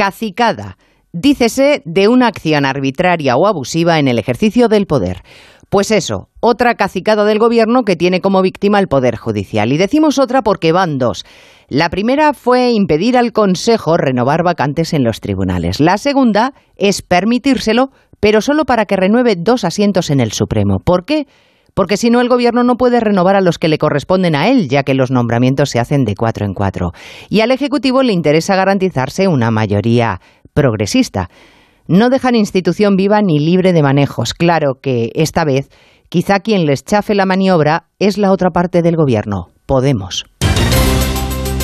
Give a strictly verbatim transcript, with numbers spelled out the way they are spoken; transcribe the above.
cacicada. Dícese de una acción arbitraria o abusiva en el ejercicio del poder. Pues eso, otra cacicada del gobierno que tiene como víctima el Poder Judicial. Y decimos otra porque van dos. La primera fue impedir al Consejo renovar vacantes en los tribunales. La segunda es permitírselo, pero solo para que renueve dos asientos en el Supremo. ¿Por qué? Porque si no, el gobierno no puede renovar a los que le corresponden a él, ya que los nombramientos se hacen de cuatro en cuatro. Y al Ejecutivo le interesa garantizarse una mayoría progresista. No dejan institución viva ni libre de manejos. Claro que esta vez, quizá quien les chafe la maniobra es la otra parte del gobierno, Podemos.